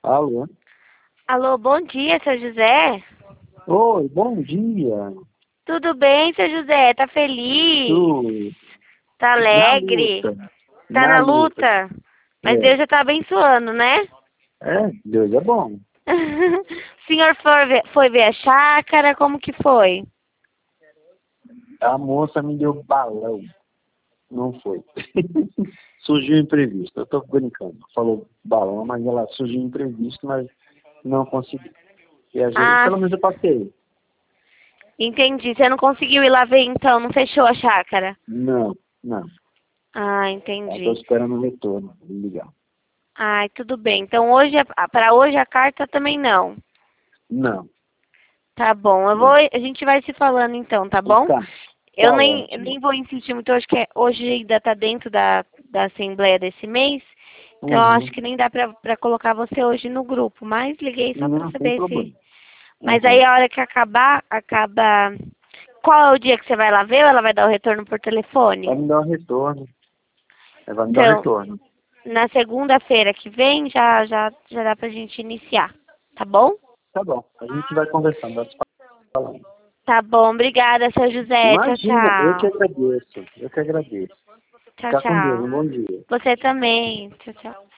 Alô? Alô, bom dia, seu José. Oi, bom dia. Tudo bem, seu José? Tá feliz? Tu, Tá na alegre? luta, Tá na na luta. luta? Mas É, Deus já tá abençoando, né? Deus é bom. O senhor foi ver a chácara? Como que foi? A moça me deu balão. Não foi. Surgiu imprevisto. Eu tô brincando. Falou balão, mas ela surgiu imprevisto, mas não consegui. E a gente, Ah, pelo menos eu passei. entendi. Você não conseguiu ir lá ver então? Não fechou a chácara? Não, não. Ah, Eu tô entendi. esperando o retorno. Legal. Ai, tudo bem. Então hoje, para hoje a carta também não. Não, Tá bom. não. A gente vai se falando então, tá bom? Tá, Eu tá nem ótimo. vou insistir muito hoje, que hoje ainda está dentro da Assembleia desse mês. Então, eu acho Uhum. que nem dá pra colocar você hoje no grupo. Mas liguei só pra Não, sem saber se... problema. Mas aí, Uhum. a hora que acabar, acaba... Qual é o dia que você vai lá ver ou ela vai dar o retorno por Vai telefone? me dar um retorno. Vai me dar um Então, retorno. na segunda-feira que vem, já dá pra gente iniciar. Tá bom? Tá bom. A gente vai conversando, vai se falando. Tá bom. Obrigada, seu José. Tchau, Imagina, eu que tchau. agradeço. Eu que agradeço. Tchau, Ficar com Deus. tchau. Um bom dia. Você também. Tchau, tchau.